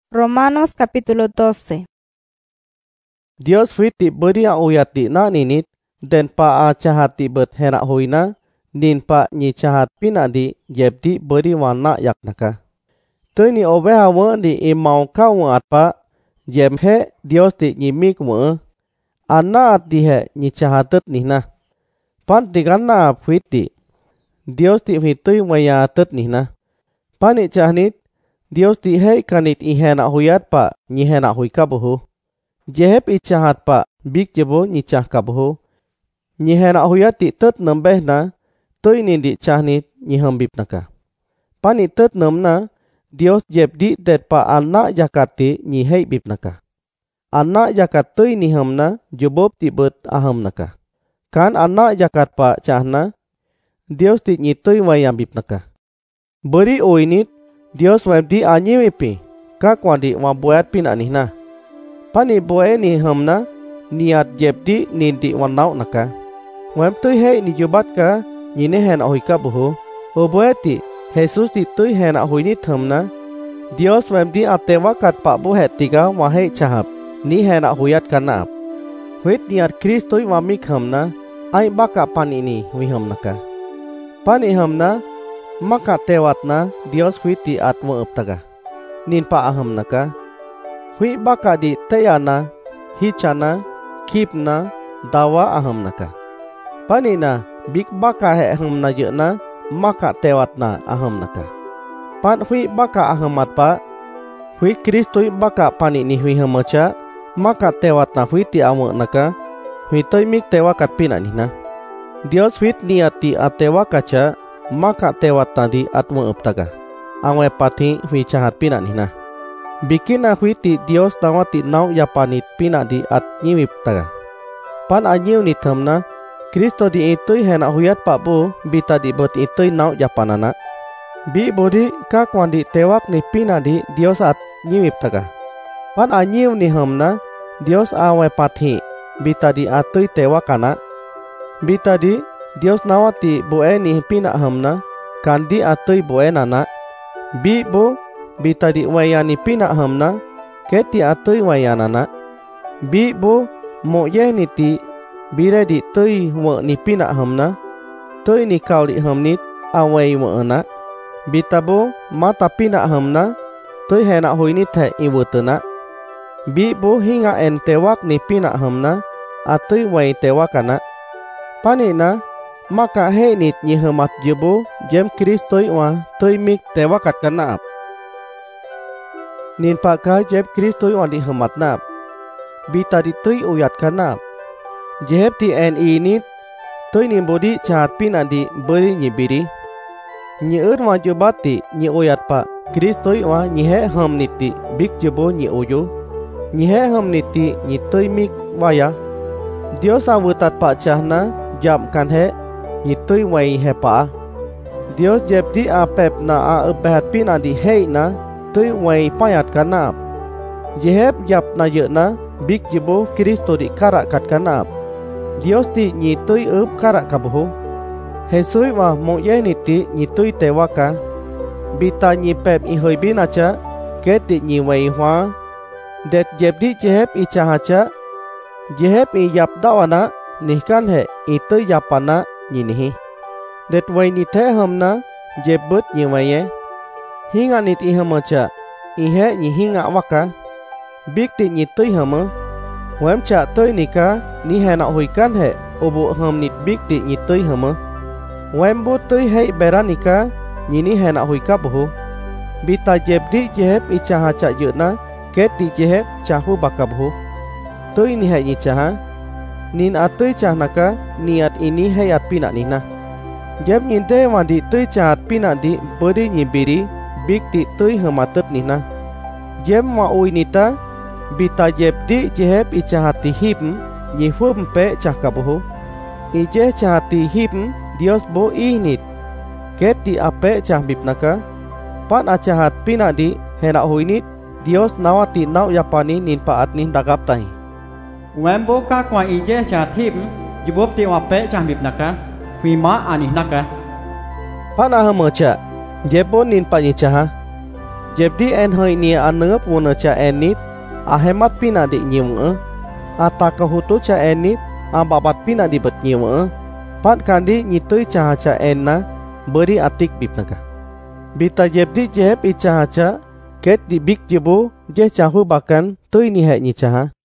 Romanos capítulo 12. Dios fiti beri ang uyati na ninit, den pa a cahati bet henak huina, nin pa nyi cahat pinadi jebdi beri wana yak naka. Tuy ni obe hawa di imau kau ngat pa, jem he Dios di nyi mik mo, anna at di he nyi cahatet nihna. Pan di kana fiti, Dios di fitui maya tet nihna. Pan i cahnit, Dios di hei kanit i henak huyat pa nyi henak huy kabuhu. Jehep i cahat pa bik jebo nyi cah kabuhu. Nyi henak huyat di tet nembeh na, tuy ni di cahnit nyi hembip naka. Pan i tet nemna, Dios jeb di det pa anak jakati nyi hei bip naka. Anak jakat tuy ni hemna jobob di bet ahem naka. Kan anak jakat pa cahna, Dios di nyi tuy wayam bip naka. Beri oinit, Dios web di anyiwipi, kak wadi wabuat pina nihna. Pani boe ni hamna, niat jeb di nindi wanau naka. Web tuy hei ni jobat ka, nyine hen ahui ka buhu. O boeti, Jesus di tuy hen ahui ni thamna. Dios web di atewa kat pak buhet tiga wahai cahap, ni hen ahuyat kanap. Huit niat Kristoi wamik hamna, ai baka pani ni wiham naka. Pani hamna, maka tewatna Dios huiti atmo uptaga. Nin pa aham naka. Hui baka di teyana, hichana, kipna, dawa aham naka. Panina bik baka he aham na jena, maka tewatna aham naka. Pan hui baka ahamat pa, hui Kristoi baka pani ni hui hamacha, maka tewatna huiti amo naka, hui toy mik tewakat pina nina. Dios huit niati atewa kaca, maka tewat tadi atmo uptaga. Angwe pati hui cahat pina nina. Bikin huiti Dios tawati nau yapanit pina di at nyiwip taga. Pan anyiw ni thamna, Kristo di itui henak huyat pak bu, bita di bot itui nau yapanana. Bi bodi kak wandi tewak ni pina di Dios at nyiwip taga. Pan anyiw ni hamna, Dios awe pati, bita di atui tewakana. Bita di Dios nawati boe ni pina hamna, kandi atui boe nana. Bi bo, bita di wayani pina hamna, keti atui wayanana. Bi bo, mo ye ni ti, bire di tui wo ni pina hamna, tui ni kau di hamnit, awai wo ana. Bita bo, mata pina hamna, tui henak hui ni te iwutena. Bi bo hinga en tewak ni pina hamna, atui way tewakana. Panina, maka he nit nyi hemat jebo jem Kristoi wa tui mik tewakat kanap. Nin paka jeb Kristoi wa di hemat nap. Bita di tui uyat kanap. Jeb ti en init, tui ni bodi cahat pina di beri nyi biri. Nyi wa jebati nyi uyat pa Kristoi wa nyi he hem niti bik jebo nyi uyu. Nyi he hem niti nyi tui mik waya. Dios awutat pa cahna jam kan he nyi tui wai he pa. Dios jeb di apep na a upehat pina di hei na tui wai payat kanap. Jehep jap na ye na bik jebo Kristo di karak kat kanap. Dios di nyi tui up karak kabuhu. Hesui wa mo ye niti nyi tui tewaka. Bita nyi pep i hoi binacha, keti nyi wai hwa. Det jeb di jehep i cahacha, jehep i yap dawana, nihkan he itu yapana nyinihi. Det wai ni the hamna jebut nyi waye. Hinga nit i hamacha, ihe nyi hinga waka. Bik ti nyi tui hama. Wem cha tui nika ni henak hui kan he ubu ham nit bik ti nyi tui hama. Wem bu tui hei beranika nyini henak hui kabuhu. Bita jeb di jehep i cahacha yuna, keti jehep cahu bakabuhu. Tui ni hei nyi caha. Nin atui cahnaka niat ini hayat pina nina. Jeb nyinte wandi tui cahat pina di beri nyibiri bik di tui hematet nina. Jeb ma ui nita bita jeb di jehep i cahati hipm nyi hum pe cah kabuhu. I jeh cahati hipm Dios bo ihnit. Ket di ape cah bipnaka. Pan a cahat pina di henak huinit Dios nawati nau yapani nin paat nin dagap tahi. Wembo ka kwa ije chathim jibob ti wape chambip naka wima anih naka. Pana hamacha jebo nin pa nyi caha. Jebdi en hoi ni aneup wona cha enit ahemat pina di nyiwe ataka hutu cha enit ababat pina di bet nyiwe pat kandi nyitui cha cha enna beri atik bipnaga. Bita jebdi jeb icahaca ket di big jebu je cahu bahkan tui ni hek nyi caha.